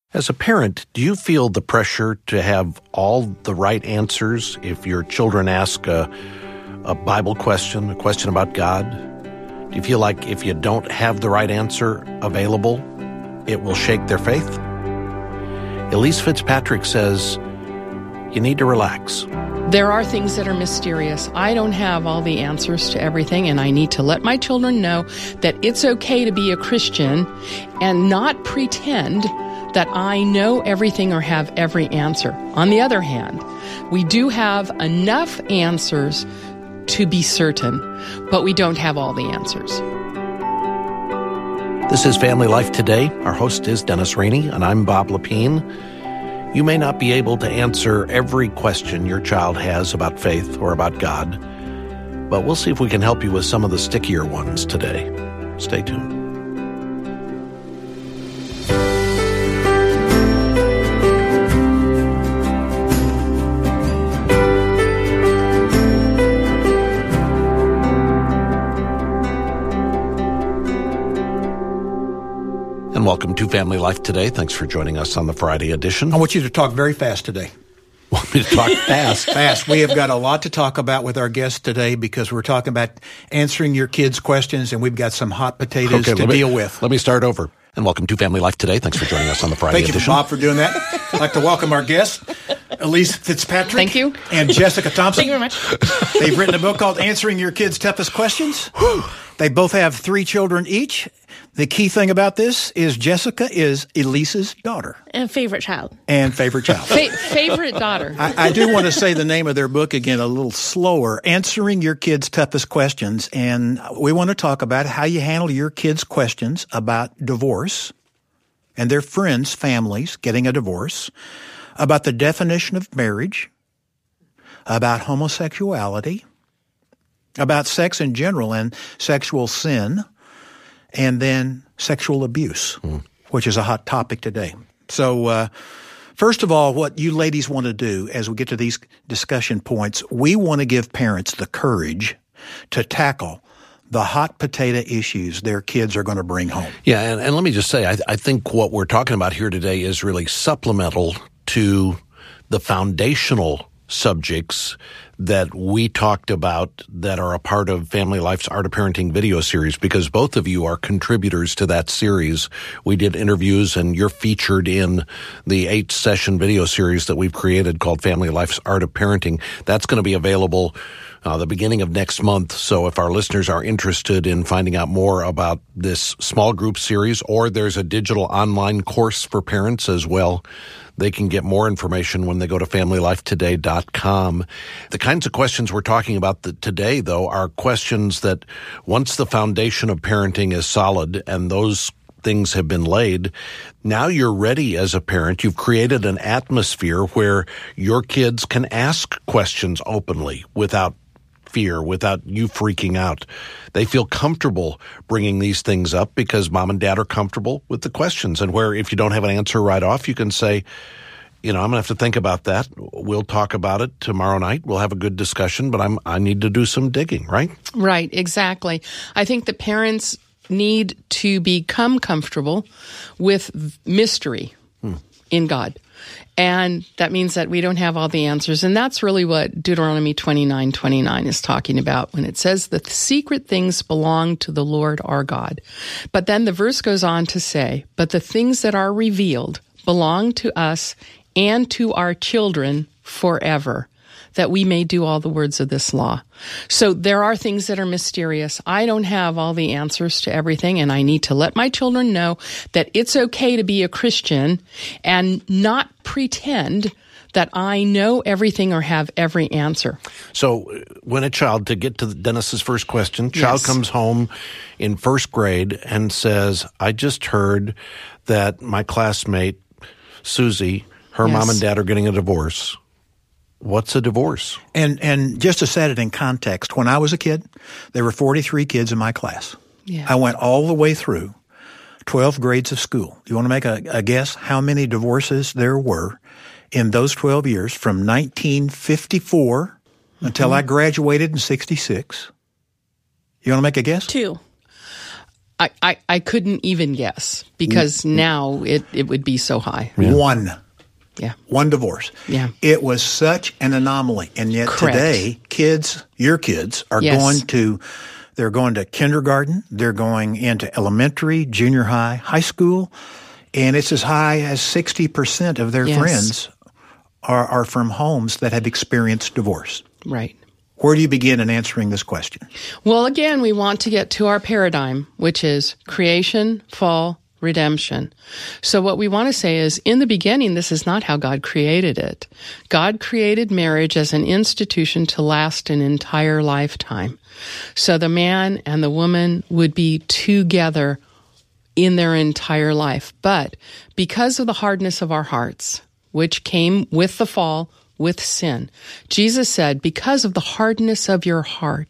As a parent, do you feel the pressure to have all the right answers if your children ask a Bible question, a question about God? Do you feel like if you don't have the right answer available, it will shake their faith? Elise Fitzpatrick says you need to relax. There are things that are mysterious. I don't have all the answers to everything, and I need to let my children know that it's okay to be a Christian and not pretend that I know everything or have every answer. On the other hand, we do have enough answers to be certain, but we don't have all the answers. This is Family Life Today. Our host is Dennis Rainey, and I'm Bob Lepine. You may not be able to answer every question your child has about faith or about God, but we'll see if we can help you with some of the stickier ones today. Stay tuned. And welcome to Family Life Today. Thanks for joining us on the Friday edition. I want you to talk very fast today. Want me to talk fast? Fast. We have got a lot to talk about with our guests today because we're talking about answering your kids' questions, and we've got some hot potatoes to deal with. Let me start over. And welcome to Family Life Today. Thanks for joining us on the Friday edition. Thank you, Bob, for doing that. I'd like to welcome our guests, Elise Fitzpatrick. Thank you. And Jessica Thompson. Thank you very much. They've written a book called Answering Your Kids' Toughest Questions. They both have 3 children each. The key thing about this is Jessica is Elise's daughter. And favorite child. Favorite daughter. I do want to say the name of their book again a little slower, Answering Your Kids' Toughest Questions. And we want to talk about how you handle your kids' questions about divorce and their friends' families getting a divorce, about the definition of marriage, about homosexuality, about sex in general and sexual sin, and then sexual abuse, which is a hot topic today. So first of all, what you ladies want to do as we get to these discussion points, we want to give parents the courage to tackle the hot potato issues their kids are going to bring home. Yeah, and let me just say, I think what we're talking about here today is really supplemental to the foundational subjects that we talked about that are a part of Family Life's Art of Parenting video series, because both of you are contributors to that series. We did interviews, and you're featured in the 8-session video series that we've created called Family Life's Art of Parenting. That's going to be available the beginning of next month. So if our listeners are interested in finding out more about this small group series, or there's a digital online course for parents as well, they can get more information when they go to FamilyLifeToday.com. The kinds of questions we're talking about today, though, are questions that once the foundation of parenting is solid and those things have been laid, now you're ready as a parent. You've created an atmosphere where your kids can ask questions openly without fear, without you freaking out. They feel comfortable bringing these things up because mom and dad are comfortable with the questions. And where if you don't have an answer right off, you can say, I'm going to have to think about that. We'll talk about it tomorrow night. We'll have a good discussion, but I need to do some digging, right? Right, exactly. I think the parents need to become comfortable with mystery in God. And that means that we don't have all the answers. And that's really what Deuteronomy 29:29 is talking about when it says that the secret things belong to the Lord our God. But then the verse goes on to say, but the things that are revealed belong to us and to our children forever, that we may do all the words of this law. So there are things that are mysterious. I don't have all the answers to everything, and I need to let my children know that it's okay to be a Christian and not pretend that I know everything or have every answer. So when a child, to get to Dennis's first question, child comes home in first grade and says, I just heard that my classmate, Susie, her mom and dad are getting a divorce. What's a divorce? And just to set it in context, when I was a kid, there were 43 kids in my class. Yeah. I went all the way through 12 grades of school. You want to make a guess how many divorces there were in those 12 years from 1954 until I graduated in 66? You want to make a guess? 2. I couldn't even guess, because now it would be so high. Yeah. One divorce. Yeah. It was such an anomaly. And yet today, your kids are they're going to kindergarten, they're going into elementary, junior high, high school, and it's as high as 60% of their friends are from homes that have experienced divorce. Right. Where do you begin in answering this question? Well, again, we want to get to our paradigm, which is creation, fall, redemption. So what we want to say is, in the beginning, this is not how God created it. God created marriage as an institution to last an entire lifetime. So the man and the woman would be together in their entire life. But because of the hardness of our hearts, which came with the fall, with sin, Jesus said, because of the hardness of your heart,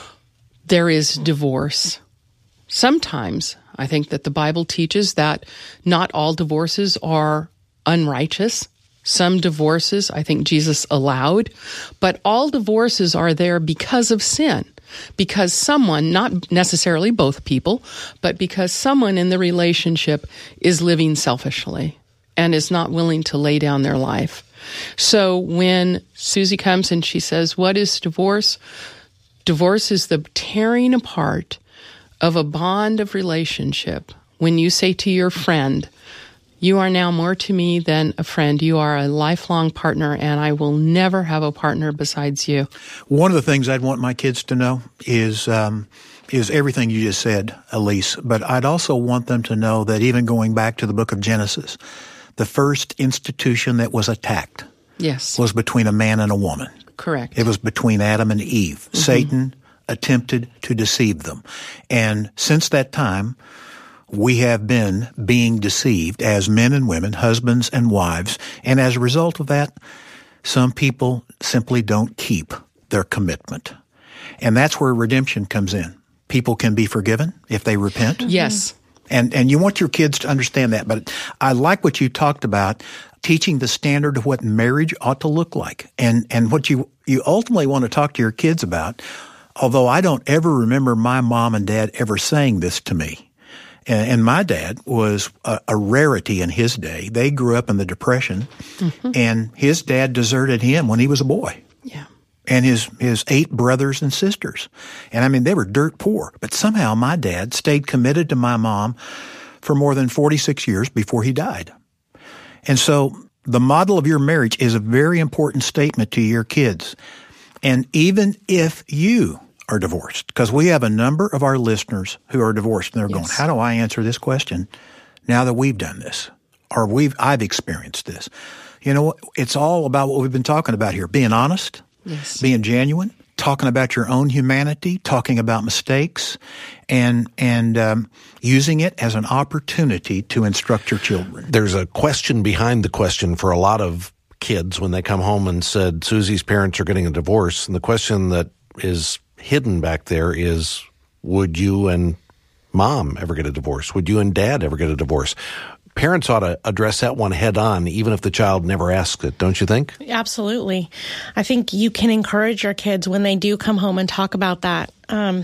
there is divorce. Sometimes I think that the Bible teaches that not all divorces are unrighteous. Some divorces I think Jesus allowed, but all divorces are there because of sin. Because someone, not necessarily both people, but because someone in the relationship is living selfishly and is not willing to lay down their life. So when Susie comes and she says, what is divorce? Divorce is the tearing apart of a bond of relationship. When you say to your friend, you are now more to me than a friend. You are a lifelong partner, and I will never have a partner besides you. One of the things I'd want my kids to know is everything you just said, Elise. But I'd also want them to know that even going back to the book of Genesis, the first institution that was attacked was between a man and a woman. Correct. It was between Adam and Eve. Mm-hmm. Satan attempted to deceive them. And since that time, we have been being deceived as men and women, husbands and wives. And as a result of that, some people simply don't keep their commitment. And that's where redemption comes in. People can be forgiven if they repent. Yes. And you want your kids to understand that. But I like what you talked about, teaching the standard of what marriage ought to look like. And what you ultimately want to talk to your kids about, although I don't ever remember my mom and dad ever saying this to me. And my dad was a rarity in his day. They grew up in the Depression, and his dad deserted him when he was a boy. Yeah. And his 8 brothers and sisters. And I mean, they were dirt poor. But somehow my dad stayed committed to my mom for more than 46 years before he died. And so the model of your marriage is a very important statement to your kids. And even if you are divorced, because we have a number of our listeners who are divorced, and they're going, how do I answer this question now that we've done this? Or I've experienced this. You know, it's all about what we've been talking about here, being honest. Yes. Being genuine, talking about your own humanity, talking about mistakes, and using it as an opportunity to instruct your children. There's a question behind the question for a lot of kids when they come home and said, Susie's parents are getting a divorce. And the question that is hidden back there is, would you and mom ever get a divorce? Would you and dad ever get a divorce? Parents ought to address that one head on, even if the child never asks it, don't you think? Absolutely. I think you can encourage your kids when they do come home and talk about that. But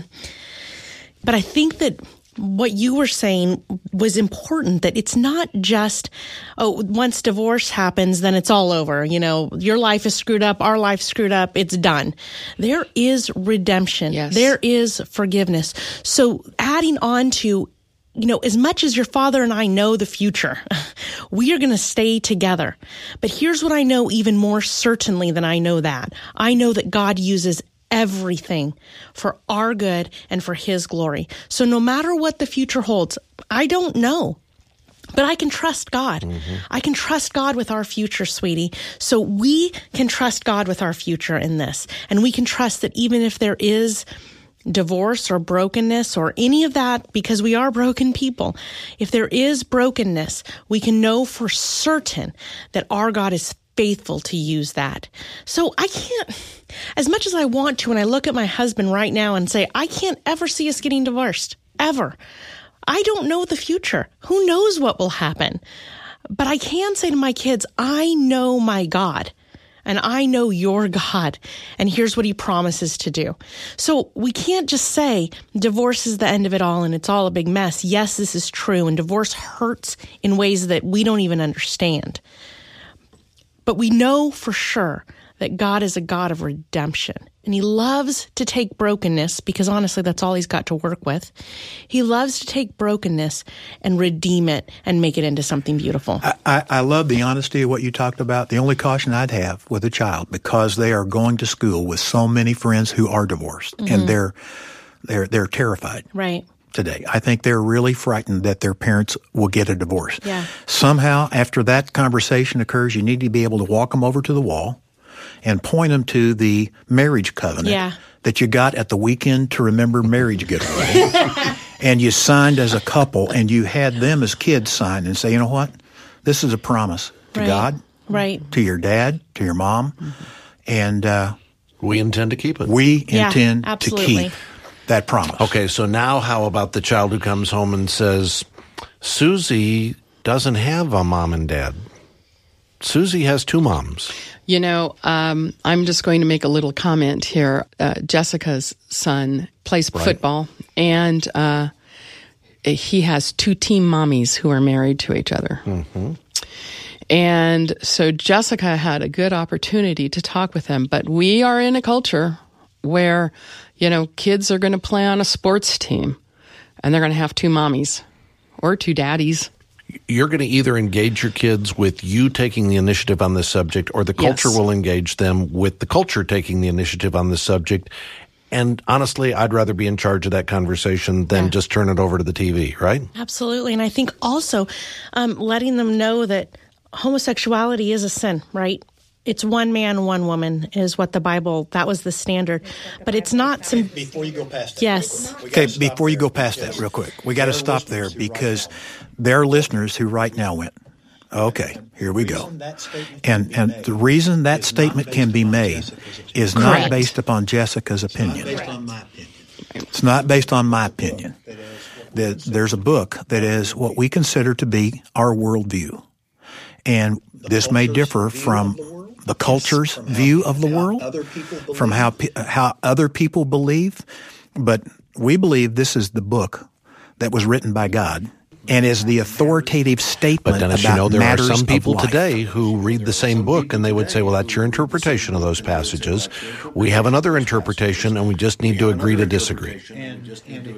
I think that what you were saying was important, that it's not just, once divorce happens, then it's all over. You know, your life is screwed up, our life's screwed up, it's done. There is redemption. Yes. There is forgiveness. So adding on to, you know, as much as your father and I know the future, we are going to stay together. But here's what I know even more certainly than I know that. I know that God uses everything for our good and for His glory. So no matter what the future holds, I don't know, but I can trust God. Mm-hmm. I can trust God with our future, sweetie. So we can trust God with our future in this. And we can trust that even if there is divorce or brokenness or any of that, because we are broken people, if there is brokenness, we can know for certain that our God is faithful to use that. So I can't, as much as I want to, when I look at my husband right now and say, I can't ever see us getting divorced, ever. I don't know the future. Who knows what will happen? But I can say to my kids, I know my God. and I know your God, and here's what he promises to do. So we can't just say divorce is the end of it all and it's all a big mess. Yes, this is true, and divorce hurts in ways that we don't even understand. But we know for sure that God is a God of redemption, and he loves to take brokenness, because honestly, that's all he's got to work with. He loves to take brokenness and redeem it and make it into something beautiful. I love the honesty of what you talked about. The only caution I'd have with a child, because they are going to school with so many friends who are divorced, and they're terrified. Right. Today, I think they're really frightened that their parents will get a divorce. Yeah. Somehow, after that conversation occurs, you need to be able to walk them over to the wall and point them to the marriage covenant that you got at the Weekend to Remember marriage getaway. And you signed as a couple, and you had them as kids sign and say, you know what? This is a promise to God, to your dad, to your mom, and we intend to keep it. We intend to keep that promise. Okay, so now how about the child who comes home and says, Susie doesn't have a mom and dad. Susie has two moms. You know, I'm just going to make a little comment here. Jessica's son plays football, and he has two team mommies who are married to each other. Mm-hmm. And so Jessica had a good opportunity to talk with them. But we are in a culture where, you know, kids are going to play on a sports team, and they're going to have two mommies or two daddies. You're going to either engage your kids with you taking the initiative on this subject, or the culture will engage them with the culture taking the initiative on this subject. And honestly, I'd rather be in charge of that conversation than just turn it over to the TV, right? Absolutely. And I think also letting them know that homosexuality is a sin, right? It's one man, one woman is what the Bible, that was the standard. But it's not some... Before you go past that. Yes. Okay, before you go past that real quick, we got to stop there, because there are listeners who right now went, okay, here we go. And the reason that statement can be made is not based upon Jessica's opinion. It's not based on my opinion. There's a book that is what we consider to be our worldview. And this may differ from the culture's view of the world, from how other people believe, but we believe this is the book that was written by God and is the authoritative statement about matters of life. But Dennis, you know, there are some people today who read the same book and they would say, well, that's your interpretation of those passages. We have another interpretation, and we just need to agree to disagree. And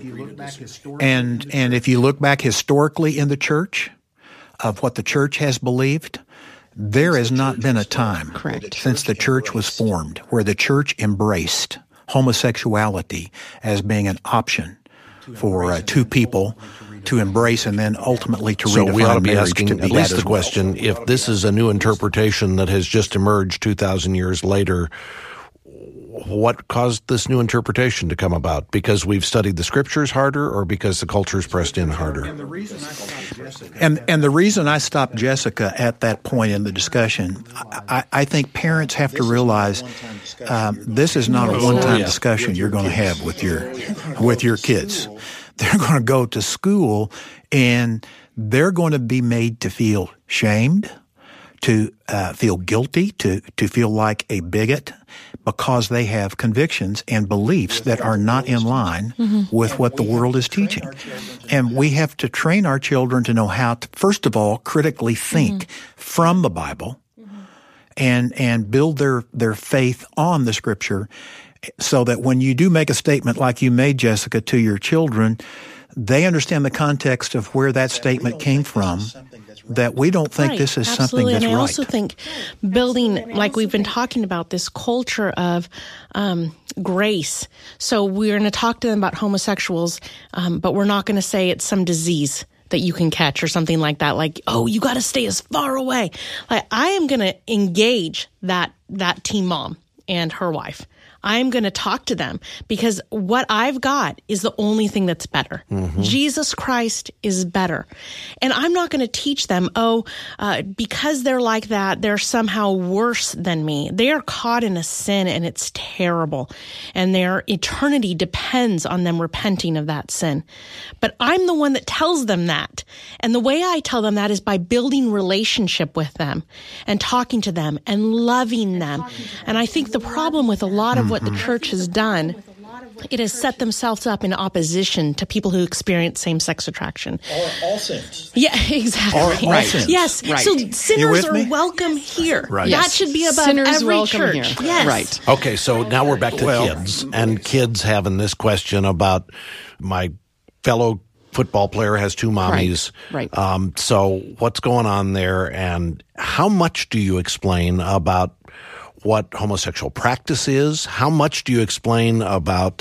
if you look back historically in the church of what the church has believed, there has not been a time since the church was formed where the church embraced homosexuality as being an option for two people to embrace and then ultimately to redefine marriage. So we ought to be asking to be at least the question, if this is a new interpretation that has just emerged 2,000 years later, what caused this new interpretation to come about? Because we've studied the scriptures harder, or because the culture's pressed in harder? And the reason I stopped Jessica at that point in the discussion, I think parents have to realize this is not a one-time discussion you're going to have with your kids. They're going to go to school, and they're going to be made to feel shamed, to feel guilty, to feel like a bigot, because they have convictions and beliefs that are not in line with what the world is teaching. And we have to train our children to know how to, first of all, critically think from the Bible and build their faith on the Scripture, so that when you do make a statement like you made, Jessica, to your children, they understand the context of where that statement came from, that we don't think this is something that's right. And I also think building, like we've been talking about, this culture of grace. So we're going to talk to them about homosexuals, but we're not going to say it's some disease that you can catch or something like that. Like, oh, you got to stay as far away. Like, I am going to engage that teen mom and her wife. I'm going to talk to them because what I've got is the only thing that's better. Jesus Christ is better. And I'm not going to teach them, because they're like that, they're somehow worse than me. They are caught in a sin and it's terrible. And their eternity depends on them repenting of that sin. But I'm the one that tells them that. And the way I tell them that is by building relationship with them and talking to them and loving them. And I think the problem with a lot of what the church has done, it has set themselves up in opposition to people who experience same-sex attraction. Or all sins. Yeah, exactly. Or all sins. Yes. Right. So sinners are me? welcome here. Right. That Yes. should be above Sinners every welcome church. here. Yes. Right. Okay, so now we're back to kids, and kids having this question about my fellow football player has two mommies. Right. So what's going on there, and how much do you explain about what homosexual practice is? How much do you explain about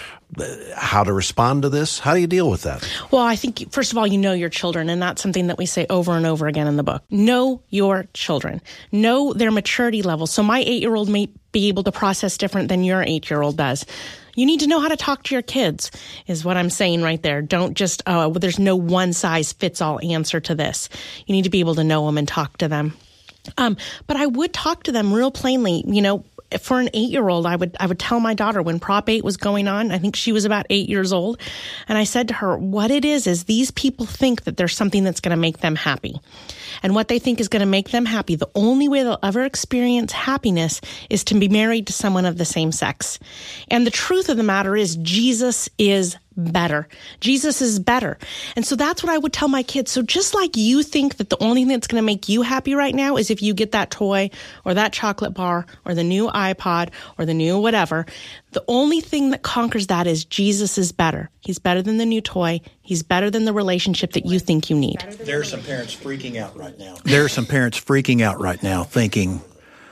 how to respond to this? How do you deal with that? Well, I think, first of all, you know your children, and that's something that we say over and over again in the book. Know your children. Know their maturity level. So my 8-year-old may be able to process different than your 8-year-old does. You need to know how to talk to your kids, is what I'm saying right there. Don't just, there's no one-size-fits-all answer to this. You need to be able to know them and talk to them. But I would talk to them real plainly. You know, for an 8-year-old, I would tell my daughter when Prop 8 was going on, I think she was about 8 years old, and I said to her, what it is these people think that there's something that's going to make them happy. And what they think is going to make them happy, the only way they'll ever experience happiness is to be married to someone of the same sex. And the truth of the matter is Jesus is better. Jesus is better. And so that's what I would tell my kids. So just like you think that the only thing that's going to make you happy right now is if you get that toy or that chocolate bar or the new iPod or the new whatever, the only thing that conquers that is Jesus is better. He's better than the new toy. He's better than the relationship that you think you need. There are some parents freaking out right now. There are some parents freaking out right now thinking,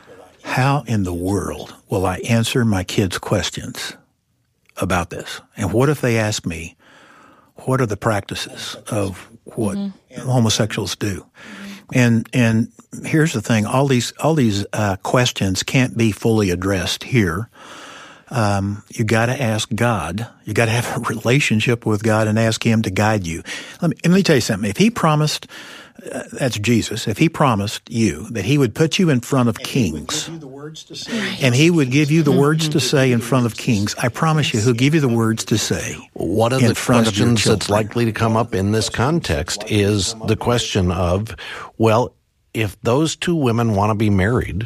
how in the world will I answer my kids' questions about this? And what if they ask me, what are the practices of what homosexuals do? And here's the thing, all these questions can't be fully addressed here. You got to ask God. You got to have a relationship with God and ask Him to guide you. Let me tell you something. If He promised, that's Jesus, if He promised you that He would put you in front of kings, and He would give you the words to say in front of kings, I promise you He'll give you the words to say. One of the questions that's likely to come up in this context is the question of, well, if those two women want to be married,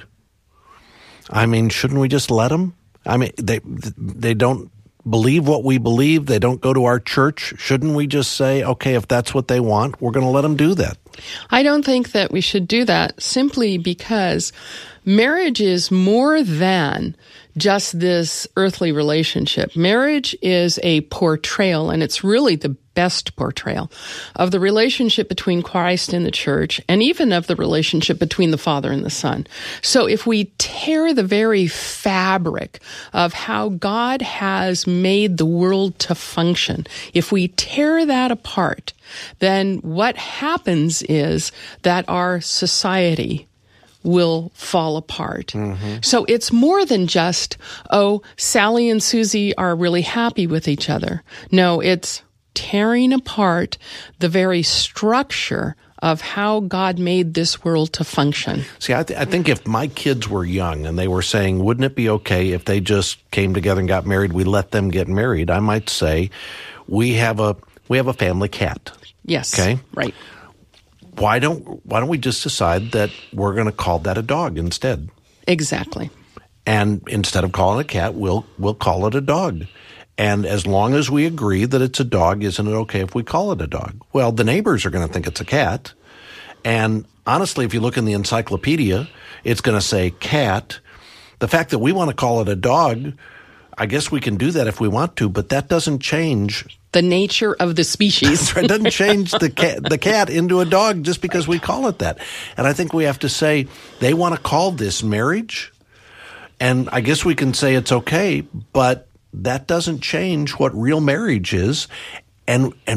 I mean, shouldn't we just let them? I mean, they don't believe what we believe. They don't go to our church. Shouldn't we just say, okay, if that's what they want, we're going to let them do that? I don't think that we should do that simply because marriage is more than just this earthly relationship. Marriage is a portrayal, and it's really the best portrayal of the relationship between Christ and the church, and even of the relationship between the Father and the Son. So if we tear the very fabric of how God has made the world to function, if we tear that apart, then what happens is that our society will fall apart. Mm-hmm. So it's more than just, Sally and Susie are really happy with each other. No, it's tearing apart the very structure of how God made this world to function. See, I think if my kids were young and they were saying, wouldn't it be okay if they just came together and got married, we let them get married, I might say, we have a family cat. Yes. Okay? Right. Why don't we just decide that we're going to call that a dog instead? Exactly. And instead of calling it a cat, we'll call it a dog. And as long as we agree that it's a dog, isn't it okay if we call it a dog? Well, the neighbors are going to think it's a cat. And honestly, if you look in the encyclopedia, it's going to say cat. The fact that we want to call it a dog, I guess we can do that if we want to, but that doesn't change the nature of the species. It doesn't change the cat into a dog just because we call it that. And I think we have to say they want to call this marriage, and I guess we can say it's okay, but that doesn't change what real marriage is. And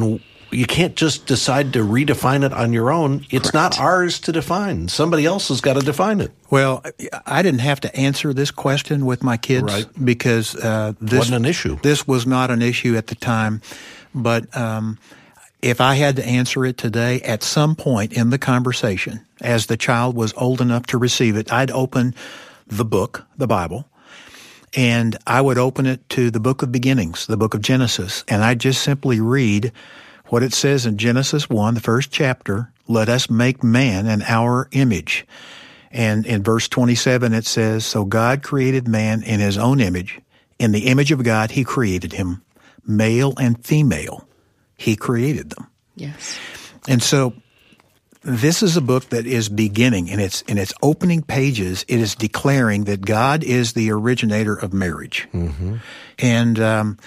you can't just decide to redefine it on your own. It's not ours to define. Somebody else has got to define it. Well, I didn't have to answer this question with my kids because this wasn't an issue. This was not an issue at the time. But if I had to answer it today, at some point in the conversation, as the child was old enough to receive it, I'd open the book, the Bible, and I would open it to the book of beginnings, the book of Genesis, and I'd just simply read what it says in Genesis 1, the first chapter, let us make man in our image. And in verse 27 it says, so God created man in his own image. In the image of God he created him. Male and female, he created them. Yes. And so this is a book that is beginning, in its opening pages, it is declaring that God is the originator of marriage. Mm-hmm. And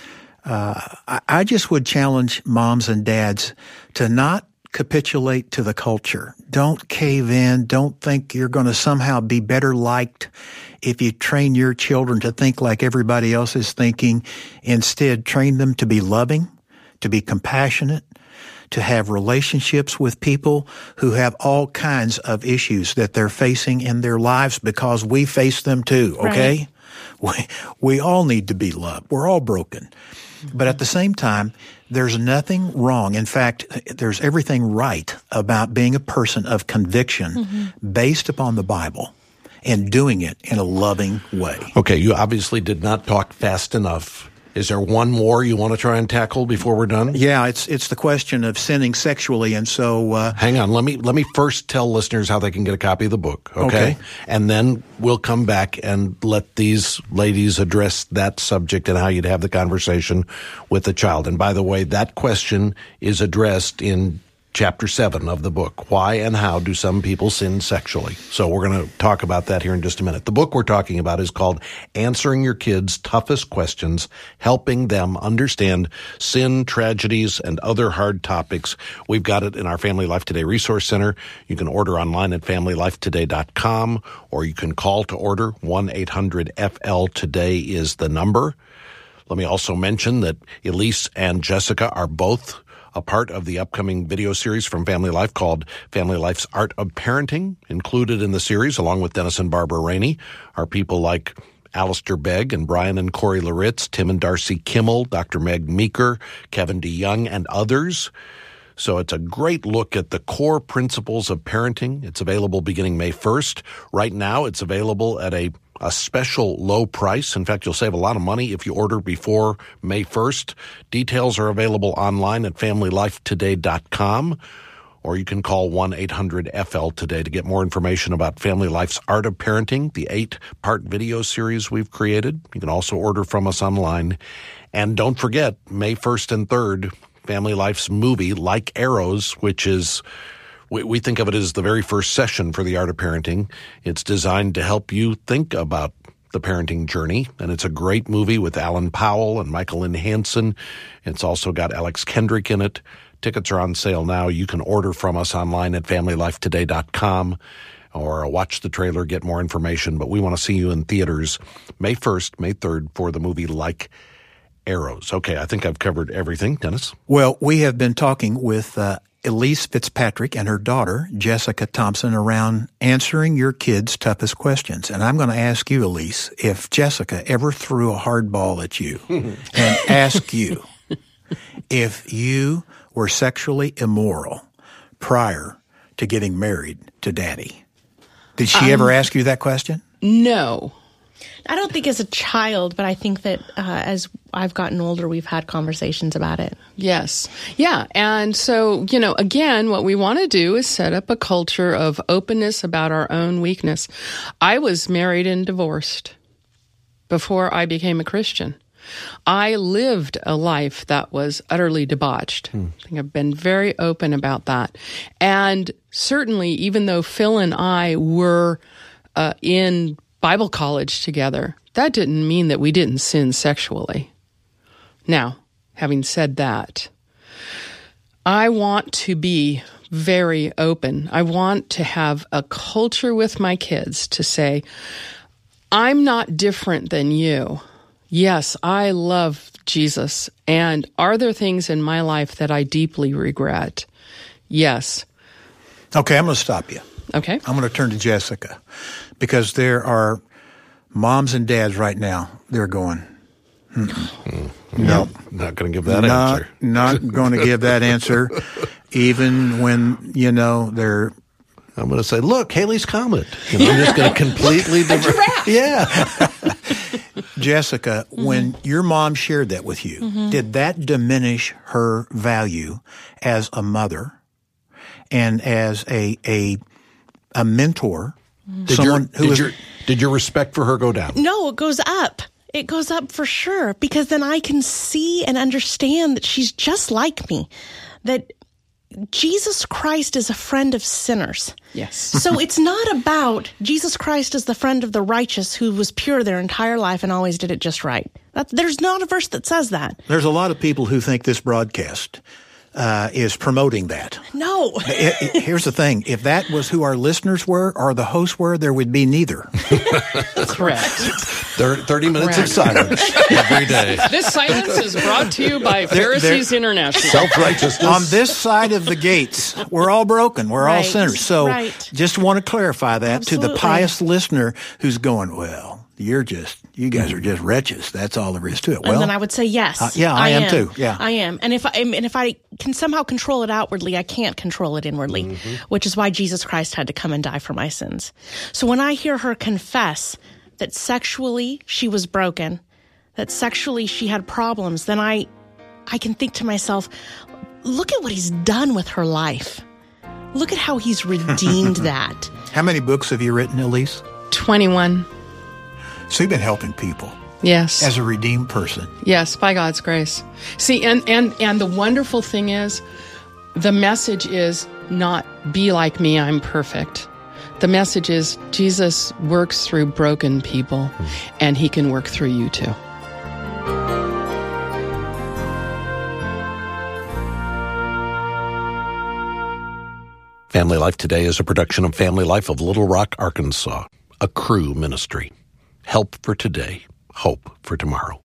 I just would challenge moms and dads to not capitulate to the culture. Don't cave in. Don't think you're going to somehow be better liked if you train your children to think like everybody else is thinking. Instead, train them to be loving, to be compassionate, to have relationships with people who have all kinds of issues that they're facing in their lives, because we face them too, okay? Right. We all need to be loved. We're all broken. But at the same time, there's nothing wrong. In fact, there's everything right about being a person of conviction based upon the Bible and doing it in a loving way. Okay, you obviously did not talk fast enough. Is there one more you want to try and tackle before we're done? Yeah, it's the question of sinning sexually, and so hang on. Let me first tell listeners how they can get a copy of the book, okay? And then we'll come back and let these ladies address that subject and how you'd have the conversation with the child. And by the way, that question is addressed in Chapter 7 of the book, Why and How Do Some People Sin Sexually? So we're going to talk about that here in just a minute. The book we're talking about is called Answering Your Kids' Toughest Questions, Helping Them Understand Sin, Tragedies, and Other Hard Topics. We've got it in our Family Life Today Resource Center. You can order online at FamilyLifeToday.com, or you can call to order. 1-800-FL-TODAY is the number. Let me also mention that Elise and Jessica are both a part of the upcoming video series from Family Life called Family Life's Art of Parenting. Included in the series, along with Dennis and Barbara Rainey, are people like Alistair Begg and Brian and Corey Loritz, Tim and Darcy Kimmel, Dr. Meg Meeker, Kevin DeYoung, and others. So it's a great look at the core principles of parenting. It's available beginning May 1st. Right now, it's available at a special low price. In fact, you'll save a lot of money if you order before May 1st. Details are available online at FamilyLifeToday.com, or you can call 1-800-FL-TODAY to get more information about Family Life's Art of Parenting, the 8-part video series we've created. You can also order from us online. And don't forget, May 1st and 3rd, Family Life's movie, Like Arrows, which is, we think of it as the very first session for the Art of Parenting. It's designed to help you think about the parenting journey, and it's a great movie with Alan Powell and Michael Lynn Hansen. It's also got Alex Kendrick in it. Tickets are on sale now. You can order from us online at FamilyLifeToday.com or watch the trailer, get more information. But we want to see you in theaters May 1st, May 3rd for the movie Like Arrows. Okay, I think I've covered everything. Dennis? Well, we have been talking with Elise Fitzpatrick and her daughter, Jessica Thompson, around answering your kids' toughest questions. And I'm going to ask you, Elise, if Jessica ever threw a hard ball at you and asked you if you were sexually immoral prior to getting married to Daddy. Did she ever ask you that question? No. I don't think as a child, but I think that as I've gotten older, we've had conversations about it. Yes. Yeah. And so, again, what we want to do is set up a culture of openness about our own weakness. I was married and divorced before I became a Christian. I lived a life that was utterly debauched. I think I've been very open about that. And certainly, even though Phil and I were in Bible college together, that didn't mean that we didn't sin sexually. Now, having said that, I want to be very open. I want to have a culture with my kids to say, I'm not different than you. Yes, I love Jesus. And are there things in my life that I deeply regret? Yes. Okay, I'm going to stop you. Okay. I'm going to turn to Jessica because there are moms and dads right now. They're going, no. Not going to give that answer. Not going to give that answer, even when, they're... I'm going to say, look, Halley's Comet. I'm just going to completely... Yeah. Jessica, when your mom shared that with you, did that diminish her value as a mother and as a mentor? Did your respect for her go down? No, it goes up. It goes up for sure, because then I can see and understand that she's just like me, that Jesus Christ is a friend of sinners. Yes. So it's not about Jesus Christ is the friend of the righteous who was pure their entire life and always did it just right. There's not a verse that says that. There's a lot of people who think this broadcast is promoting that. No. Here's the thing. If that was who our listeners were or the hosts were, there would be neither. Correct. 30 minutes of silence every day. This silence is brought to you by Pharisees International. Self-righteousness. On this side of the gates, we're all broken. We're all Right. sinners. So just want to clarify that to the Absolutely. pious listener who's going, well, you guys are just wretches. That's all there is to it. Well, And then I would say yes. yeah, I am too. Yeah. I am. And if I can somehow control it outwardly, I can't control it inwardly, which is why Jesus Christ had to come and die for my sins. So when I hear her confess that sexually she was broken, that sexually she had problems, then I can think to myself, look at what he's done with her life. Look at how he's redeemed that. how many books have you written, Elise? 21. So you've been helping people Yes. as a redeemed person. Yes, by God's grace. See, and the wonderful thing is, the message is not be like me, I'm perfect. The message is Jesus works through broken people, and he can work through you too. Family Life Today is a production of Family Life of Little Rock, Arkansas, a Cru ministry. Help for today, hope for tomorrow.